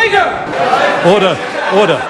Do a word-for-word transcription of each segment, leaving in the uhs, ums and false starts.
Speaker! Order, order.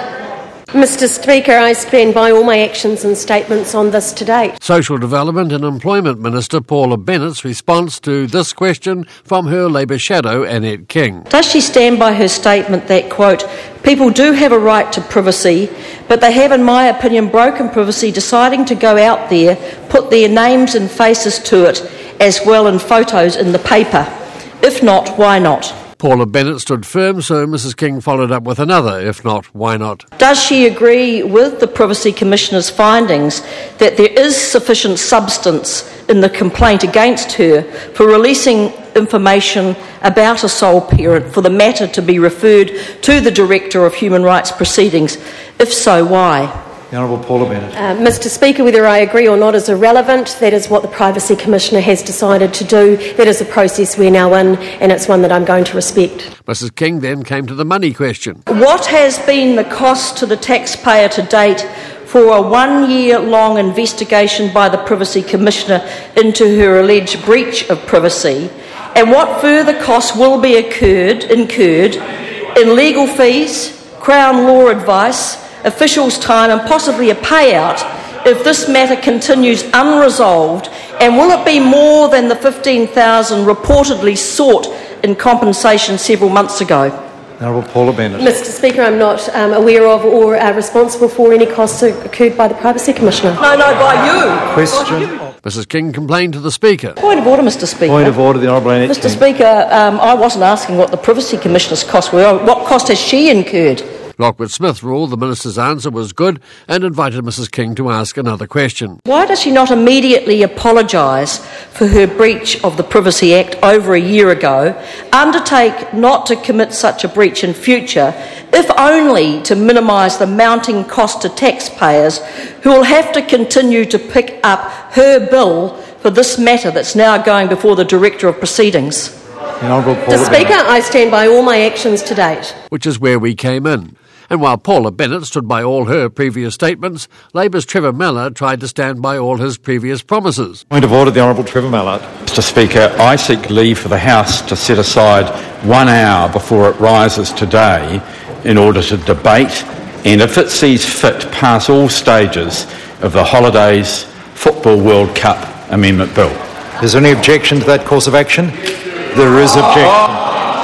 Mister Speaker, I stand by all my actions and statements on this to date. Social Development and Employment Minister Paula Bennett's response to this question from her Labour shadow, Annette King. Does she stand by her statement that, quote, people do have a right to privacy, but they have, in my opinion, broken privacy deciding to go out there, put their names and faces to it, as well in photos in the paper? If not, why not? Paula Bennett stood firm, so Missus King followed up with another, if not, why not? Does she agree with the Privacy Commissioner's findings that there is sufficient substance in the complaint against her for releasing information about a sole parent for the matter to be referred to the Director of Human Rights Proceedings? If so, why? The Honourable Paula Bennett. Uh, Mister Speaker, whether I agree or not is irrelevant. That is what the Privacy Commissioner has decided to do. That is a process we're now in, and it's one that I'm going to respect. Missus King then came to the money question. What has been the cost to the taxpayer to date for a one-year-long investigation by the Privacy Commissioner into her alleged breach of privacy? And what further costs will be occurred, incurred in legal fees, Crown law advice, officials' time and possibly a payout if this matter continues unresolved? And will it be more than the fifteen thousand dollars reportedly sought in compensation several months ago? Honourable Paula Bennett. Mister Speaker, I'm not um, aware of or uh, responsible for any costs occurred by the Privacy Commissioner. No, no, by you. Question. Missus King complained to the Speaker. Point of order, Mister Speaker. Point of order, the Honourable Annette Mister King. Speaker, um, I wasn't asking what the Privacy Commissioner's costs were. What cost has she incurred? Lockwood Smith ruled the Minister's answer was good and invited Missus King to ask another question. Why does she not immediately apologise for her breach of the Privacy Act over a year ago, undertake not to commit such a breach in future, if only to minimise the mounting cost to taxpayers who will have to continue to pick up her bill for this matter that's now going before the Director of Proceedings? The Honourable Paula Mister Speaker, Bennett. I stand by all my actions to date. Which is where we came in. And while Paula Bennett stood by all her previous statements, Labour's Trevor Mallard tried to stand by all his previous promises. Point of order, the Honourable Trevor Mallard. Mister Speaker, I seek leave for the House to set aside one hour before it rises today in order to debate and, if it sees fit, pass all stages of the Holidays Football World Cup Amendment Bill. Is there any objection to that course of action? There is objection.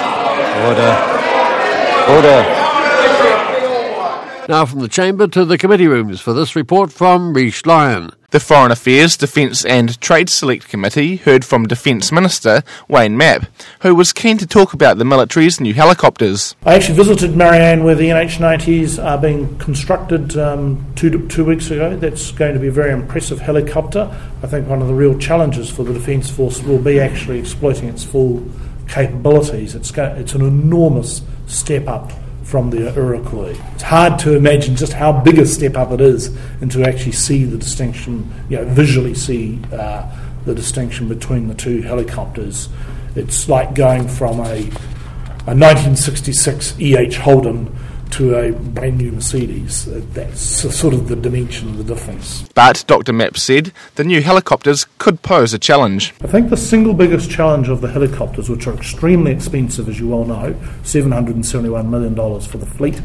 Order. Order. Now from the Chamber to the committee rooms for this report from Rhys Lyon. The Foreign Affairs, Defence and Trade Select Committee heard from Defence Minister Wayne Mapp, who was keen to talk about the military's new helicopters. I actually visited Marianne where the N H nineties are being constructed um, two, two weeks ago. That's going to be a very impressive helicopter. I think one of the real challenges for the Defence Force will be actually exploiting its full capabilities. It's, go, it's an enormous step up from the Iroquois. It's hard to imagine just how big a step up it is and to actually see the distinction, you know, visually see uh, the distinction between the two helicopters. It's like going from a, a nineteen sixty-six E H Holden to a brand new Mercedes. That's sort of the dimension of the difference. But Doctor Mapp said the new helicopters could pose a challenge. I think the single biggest challenge of the helicopters, which are extremely expensive, as you all know, seven hundred seventy-one million dollars for the fleet,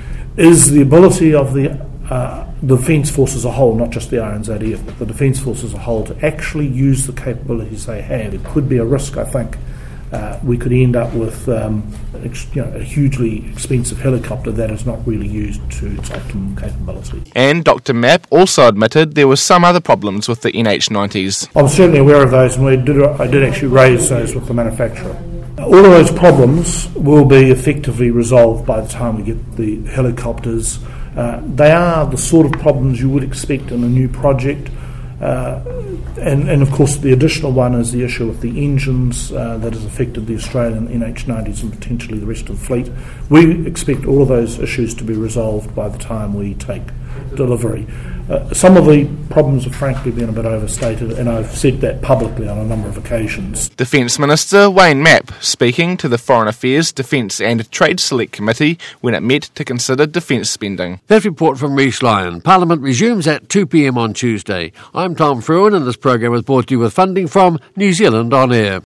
is the ability of the uh, Defence Force as a whole, not just the R N Z F, but the Defence Force as a whole, to actually use the capabilities they have. It could be a risk, I think. Uh, we could end up with um, ex- you know, a hugely expensive helicopter that is not really used to its optimum capability. And Doctor Mapp also admitted there were some other problems with the N H nineties. I'm certainly aware of those, and we did, I did actually raise those with the manufacturer. All of those problems will be effectively resolved by the time we get the helicopters. Uh, they are the sort of problems you would expect in a new project. Uh, and, and of course the additional one is the issue with the engines uh, that has affected the Australian N H nineties and potentially the rest of the fleet. We expect all of those issues to be resolved by the time we take delivery. Uh, some of the problems have frankly been a bit overstated, and I've said that publicly on a number of occasions. Defence Minister Wayne Mapp speaking to the Foreign Affairs, Defence and Trade Select Committee when it met to consider defence spending. That report from Rhys Lyon. Parliament resumes at two p m on Tuesday. I'm Tom Fruin, and this programme was brought to you with funding from New Zealand On Air.